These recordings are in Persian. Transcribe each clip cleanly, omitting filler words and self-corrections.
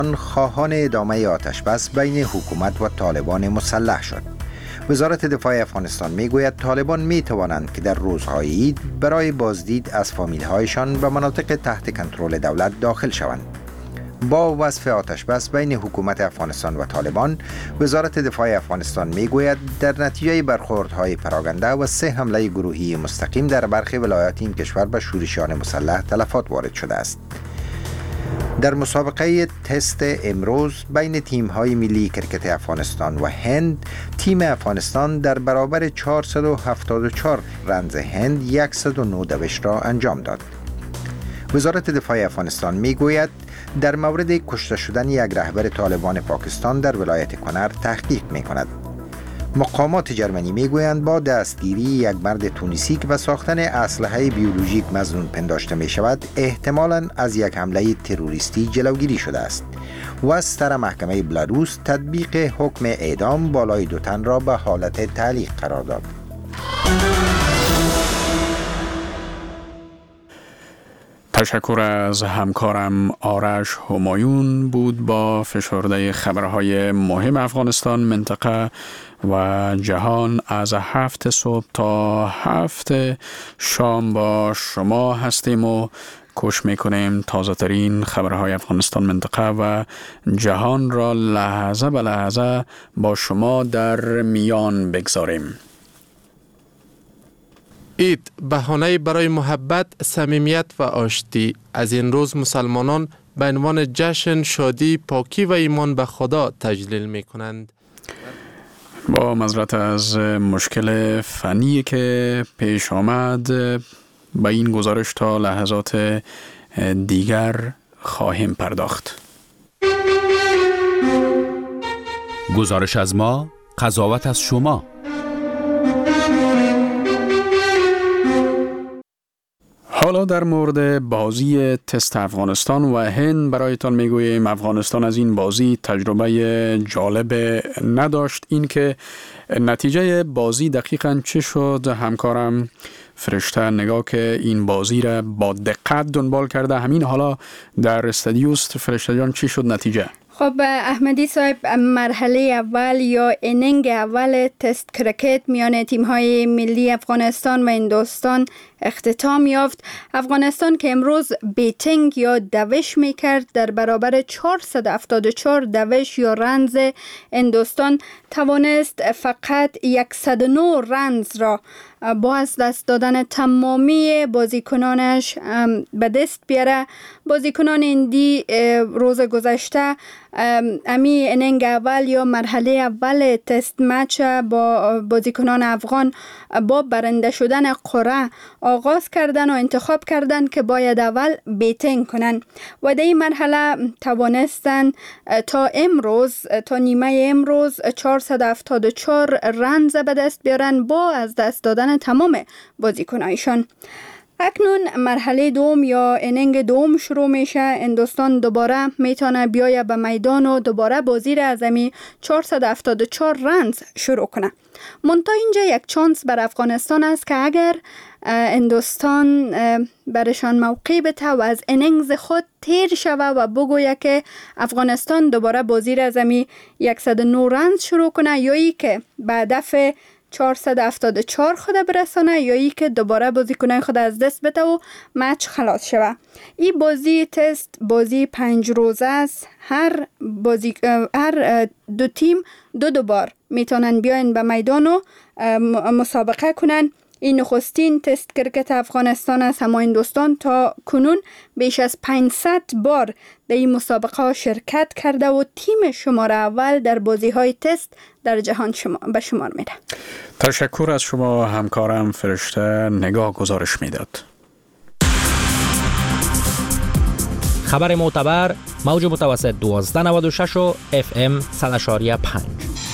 خواهان ادامه آتش‌بس بین حکومت و طالبان مسلح شد. وزارت دفاع افغانستان میگوید طالبان می توانند که در روزهای عید برای بازدید از فامیل‌هایشان به مناطق تحت کنترل دولت داخل شوند. با وصف آتش‌بس بین حکومت افغانستان و طالبان، وزارت دفاع افغانستان میگوید در نتیجه برخوردهای پراگنده و 3 حمله گروهی مستقیم در برخی ولایات این کشور به شورشیان مسلح تلفات وارد شده است. در مسابقه تست امروز بین تیم‌های ملی کرکت افغانستان و هند، تیم افغانستان در برابر 474 رنز هند 109 دوش را انجام داد. وزارت دفاع افغانستان میگوید در مورد کشته شدن یک رهبر طالبان پاکستان در ولایت کنر تحقیق می‌کند. مقامات جرمنی میگویند با دستگیری یک مرد تونسی که به ساختن اسلحه بیولوژیک مظنون پنداشته می شود، احتمالاً از یک حمله تروریستی جلوگیری شده است و از طرف محکمه بلاروس تطبیق حکم اعدام بالای 2 تن را به حالت تعلیق قرار داد. تشکر از همکارم آرش همایون بود با فشرده خبرهای مهم افغانستان، منطقه و جهان. از 7 صبح تا 7 شام با شما هستیم و کوشش میکنیم تازه ترین خبرهای افغانستان، منطقه و جهان را لحظه به لحظه با شما در میان بگذاریم. عید بهانه برای محبت، صمیمیت و آشتی. از این روز مسلمانان به عنوان جشن، شادی، پاکی و ایمان به خدا تجلیل می کنند. با معذرت از مشکل فنی که پیش آمد، به این گزارش تا لحظات دیگر خواهیم پرداخت. گزارش از ما، قضاوت از شما. حالا در مورد بازی تست افغانستان و هند برایتان میگوییم. افغانستان از این بازی تجربه جالب نداشت. این که نتیجه بازی دقیقاً چه شد، همکارم فرشته نگاه که این بازی را با دقت دنبال کرده همین حالا در استادیوست. فرشته جان چی شد نتیجه؟ خب احمدی صاحب، مرحله اول یا اینینگ اول تست کرکت میان تیم‌های ملی افغانستان و هندوستان اختتام یافت. افغانستان که امروز بیتینگ یا دوش میکرد در برابر 474 دوش یا رنز هندوستان توانست فقط 109 رنز را با از دست دادن تمامی بازیکنانش به دست بیاره. بازیکنان هندی روز گذشته امی اننگ اول یا مرحله اول تست مچ با بازیکنان افغان با برنده شدن قرعه آغاز کردن و انتخاب کردن که باید اول بیتینگ کنن و در این مرحله توانستن تا نیمه امروز 474 رنز به دست بیارن با از دست دادن تمام بازیکنایشان. اکنون مرحله دوم یا اینینگ دوم شروع میشه. هندوستان دوباره میتونه بیایه به میدان و دوباره بازی را از امی 474 رنز شروع کنه. منتها اینجا یک چانس بر افغانستان است که اگر هندوستان برشان موقع بده و از اینینگز خود تیر شوه و بگویه که افغانستان دوباره بازی را از امی 109 رنز شروع کنه، یا ای که به هدف 474 خود برسانه، یا ای که دوباره بازیکنان خود از دست بده و مچ خلاص شوه. این بازی تست بازی 5 روزه است. هر دو تیم دو بار میتونن بیاین به میدان و مسابقه کنن. این نخستین تست کرکت افغانستان است. اما هندوستان تا کنون بیش از 500 بار در این مسابقه ها شرکت کرده و تیم شماره اول در بازی های تست در جهان به شمار میره. تشکر از شما همکارم فرشته نگاه گزارش میداد. خبر معتبر موج متوسط 1296 و FM 100.5.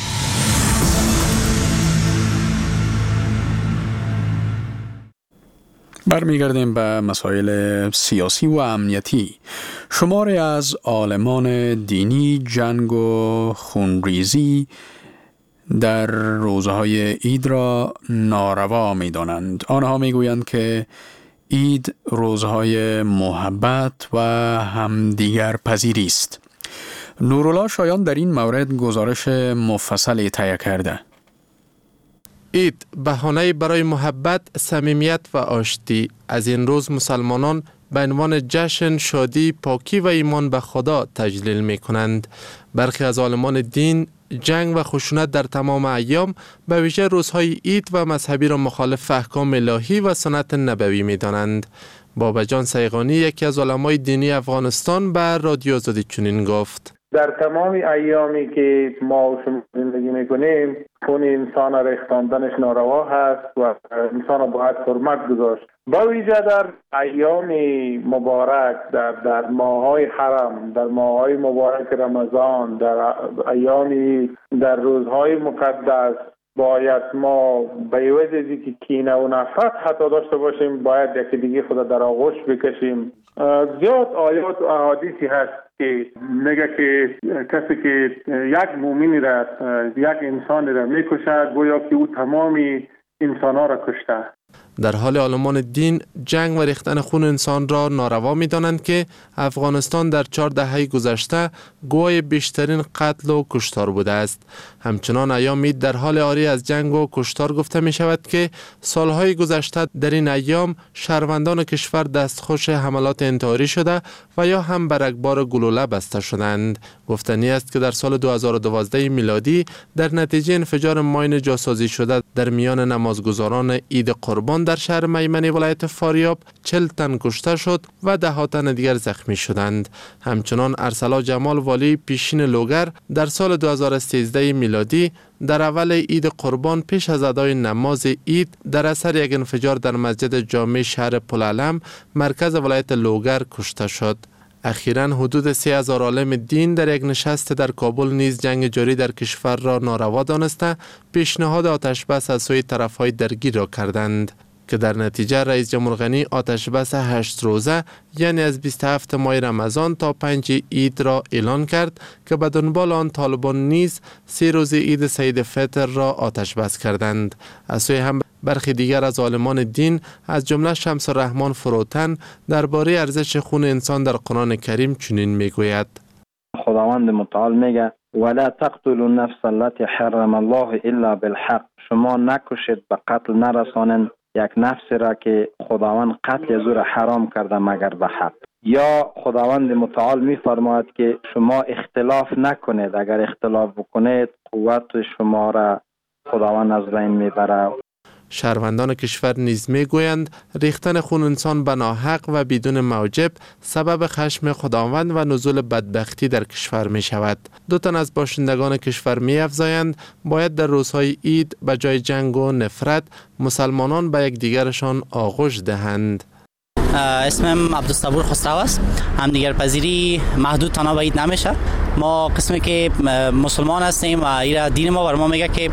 برمیگردیم به مسائل سیاسی و امنیتی. شماری از عالمان دینی جنگ و خونریزی در روزهای عید را ناروا می دانند. آنها می گویند که عید روزهای محبت و همدیگر پذیری است. نورالله شایان در این مورد گزارش مفصلی تهیه کرده. عید بهانه برای محبت، صمیمیت و آشتی. از این روز مسلمانان به عنوان جشن، شادی، پاکی و ایمان به خدا تجلیل می کنند. برخی از عالمان دین جنگ و خشونت در تمام ایام به ویژه روزهای عید و مذهبی را مخالف احکام الهی و سنت نبوی می دانند. بابا جان سیغانی یکی از علمای دینی افغانستان به رادیو آزادی چنین گفت: در تمام ایامی که ما و شما زندگی میکنیم خون انسان را ریختاندنش ناروا هست و انسان را باید حرمت گذاشت. با ویژه در ایام مبارک، در ماه‌های حرم، در ماه‌های مبارک رمضان، در روزهای مقدس باید ما به عوض از اینکه کینه و نفرت حتی داشته باشیم، باید یکی دیگه خدا در آغوش بکشیم. زیاد آیات و احادیثی هست که میگه که کسی که یک مؤمنی را، یک انسانی را میکشد گویا که او تمامی انسان‌ها را کشته. در حال عالمان دین جنگ و ریختن خون انسان را ناروا می دانند که افغانستان در 4 دهه گذشته گواه بیشترین قتل و کشتار بوده است. همچنان ایام عید در حال عاری از جنگ و کشتار گفته می شود که سالهای گذشته در این ایام شهروندان کشور دستخوش حملات انتحاری شده و یا هم بر رگبار گلوله بسته شدند. گفتنی است که در سال 2012 میلادی در نتیجه انفجار ماین جاسازی شده در میان نمازگزاران عید قربان در شهر میمنه ولایت فاریاب 40 تن کشته شد و 10 تن دیگر زخمی شدند. همچنان ارسلا جمال والی پیشین لوگر در سال 2013 میلادی در اول عید قربان پیش از ادای نماز عید در اثر یک انفجار در مسجد جامع شهر پلعلم مرکز ولایت لوگر کشته شد. اخیراً حدود 3000 عالم دین در یک نشست در کابل نیز جنگ جاری در کشور را ناروا دانسته پیشنهاد آتش بس از سوی طرف‌های درگیر را کردند که در نتیجه رئیس جمهور غنی آتش بس 8 روزه یعنی از 27 ماه رمضان تا 5 عید را اعلان کرد که به دنبال آن طالبان نیز 3 روز عید سعید فطر را آتش بس کردند. از سوی هم برخی دیگر از عالمان دین از جمله شمس الرحمن فروتن درباره ارزش خون انسان در قرآن کریم چنین میگوید: خداوند متعال میگه ولا تقتلوا النفس التي حرم الله الا بالحق. شما نکشید، به قتل نرسانید یک نفسی را که خداوند قتل از او را حرام کرده مگر به حق. یا خداوند متعال میفرماید که شما اختلاف نکنید، اگر اختلاف بکنید قوت شما را خداوند از بین میبره. شهروندان کشور نیز میگویند ریختن خون انسان به ناحق و بدون موجب سبب خشم خداوند و نزول بدبختی در کشور می شود. 2 تن از باشندگان کشور می افزایند باید در روزهای عید به جای جنگ و نفرت مسلمانان به یک دیگرشان آغوش دهند. اسمم عبدالصبور خسرو است. همدیگر پذیری محدود تنها به عید نمیشه. ما قسمی که مسلمان هستیم و ایرا دین ما بر ما میگه که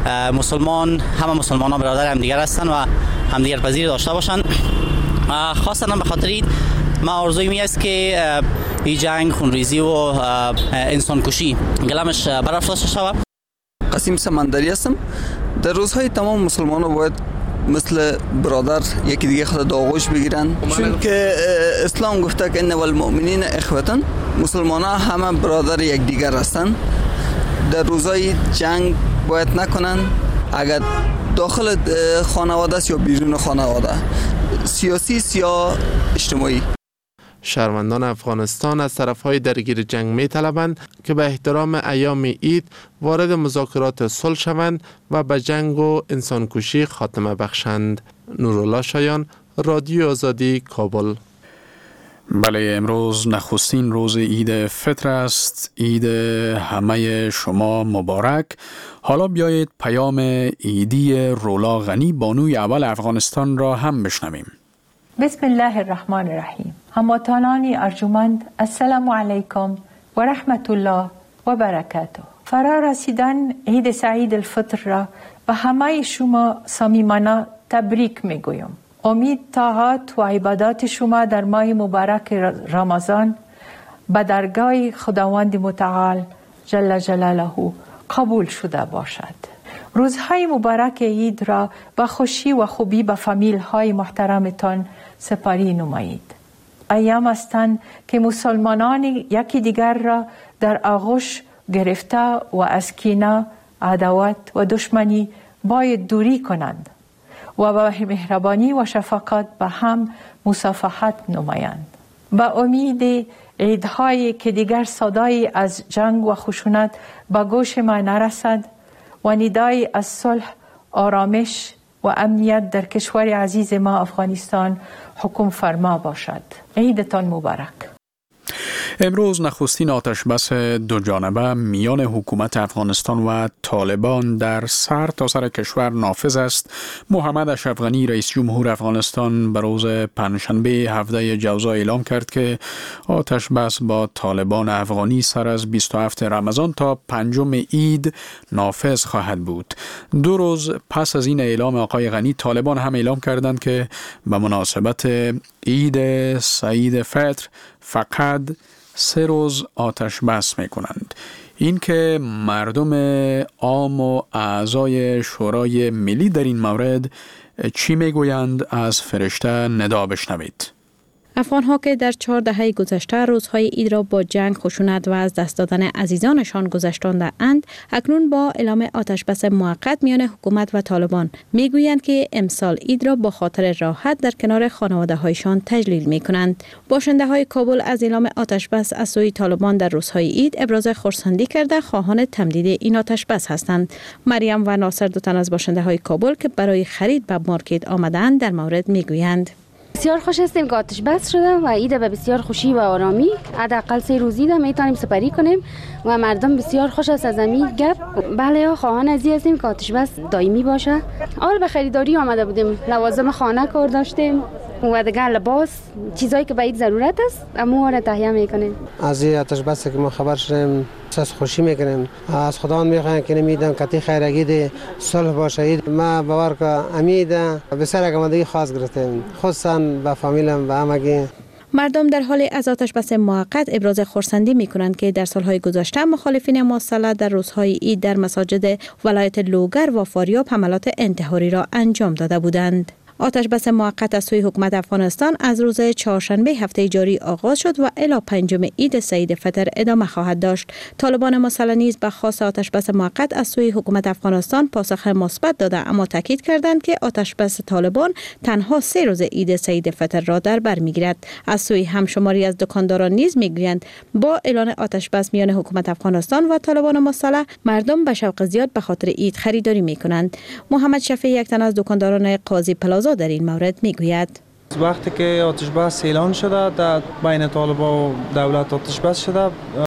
همه مسلمان ها برادر همدیگر هستن و همدیگر پذیری داشته باشن. خاصتا به خاطر عید ما آرزوی می است که این جنگ، خونریزی و انسان کشی گلمش برافراشته شود. قاسم سمندری هستم. در روزهای تمام مسلمان ها باید مثل برادر یکی دیگه خود آغوش بگیرن، چون که اسلام گفته که ان المؤمنین اخوتن، مسلمان ها همه برادر یک دیگر هستن. در روزهای جنگ باید نکنن، اگر داخل خانواده است یا بیرون خانواده، سیاسی یا اجتماعی. شهروندان افغانستان از طرفهای درگیر جنگ می طلبند که به احترام ایام عید وارد مذاکرات صلح شوند و به جنگ و انسانکشی خاتمه بخشند. نورالله شایان، رادیو آزادی، کابل. بله، امروز نخستین روز عید فطر است. عید همه شما مبارک. حالا بیایید پیام عیدی رولا غنی بانوی اول افغانستان را هم بشنویم. بسم الله الرحمن الرحیم. هموطنان ارجمند، السلام علیکم و رحمت الله و برکاته. فرا رسیدن عید سعید الفطر را به همه شما صمیمانه تبریک میگویم. امید طاعات و عبادات شما در ماه مبارک رمضان به درگاه خداوند متعال جل جلاله قبول شده باشد. روزهای مبارک عید را با خوشی و خوبی به فامیل های محترمتان سپاری نمایید. ایام هستند که مسلمانان یکی دیگر را در آغوش گرفته و از کینه، عداوت و دشمنی باید دوری کنند و با مهربانی و شفقت به هم مصافحت نمایند. با امید عیدهایی که دیگر صدایی از جنگ و خشونت به گوش ما نرسد و ندایی از صلح، آرامش و امنیت در کشور عزیز ما افغانستان حکم فرما باشد. عیدتان مبارک. امروز نخستین آتشبس دو جانبه میان حکومت افغانستان و طالبان در سر تا سر کشور نافذ است. محمد اشرف غنی رئیس جمهور افغانستان به روز پنجشنبه 17 جوزا اعلام کرد که آتشبس با طالبان افغانی سر از 27 رمضان تا 5 عید نافذ خواهد بود. 2 روز پس از این اعلام آقای غنی، طالبان هم اعلام کردند که به مناسبت عید سعید فطر فقط 3 روز آتش بس می کنند. این که مردم عام و اعضای شورای ملی در این مورد چی می گویند از فرشته ندا بشنوید. افغان‌ها که در 4 دهه گذشته روزهای عید را با جنگ، خشونت و از دست دادن عزیزانشان گذشتانده‌اند، اکنون با اعلام آتشبس موقت میان حکومت و طالبان میگویند که امسال عید را با خاطر راحت در کنار خانواده‌هایشان تجلیل می‌کنند. باشنده‌های کابل از اعلام آتشبس از سوی طالبان در روزهای عید ابراز خرسندی کرده خواهان تمدید این آتشبس هستند. مریم و ناصر، دو تن از باشنده‌های کابل که برای خرید به مارکت آمدند، در مورد میگویند: بسیار خوش هستیم که آتش بس شده و عید به بسیار خوشی و آرامی حداقل 3 روزی ده میتونیم سپری کنیم و مردم بسیار خوش است از همین گپ. بله، خواهان ازی هستیم که آتش بس دائمی باشه. اول به خریداری آمده بودیم، لوازم خانه کار داشتیم و دیگه لباس، چیزایی که به عید ضرورت است اما را تهیه میکنیم. از آتش بس که ما خبر شدیم احساس خوشی میکنیم. از خدا میخوایم که نمیدن کتی خیرگی ده صلح باشه. ما باور که امید بسیار آمادگی خاص گرفتیم، خصوصا با فامیلم و همگی. مردم در حال از آتشبس موقت ابراز خرسندی می کنند که در سالهای گذشته مخالفین مواصلت در روزهای عید در مساجد ولایت لوگر و فاریاب حملات انتحاری را انجام داده بودند. آتشبس موقت از سوی حکومت افغانستان از روز چهارشنبه هفته جاری آغاز شد و الی 5 عید سعید فطر ادامه خواهد داشت. طالبان مسلح نیز به خواست آتشبس موقت از سوی حکومت افغانستان پاسخ مثبت داده، اما تاکید کردند که آتشبس طالبان تنها 3 روز عید سعید فطر را در بر میگیرد. از سوی همشماری از دکانداران نیز میگویند با اعلان آتشبس میان حکومت افغانستان و طالبان مسلح، مردم به شوق زیاد به خاطر عید خریداری میکنند. محمد شفیع، یک تن از دکانداران قاضی پلازا، در این مورد میگوید: وقتی که آتش بس اعلان شده در بین طالبان و دولت آتش بس شده،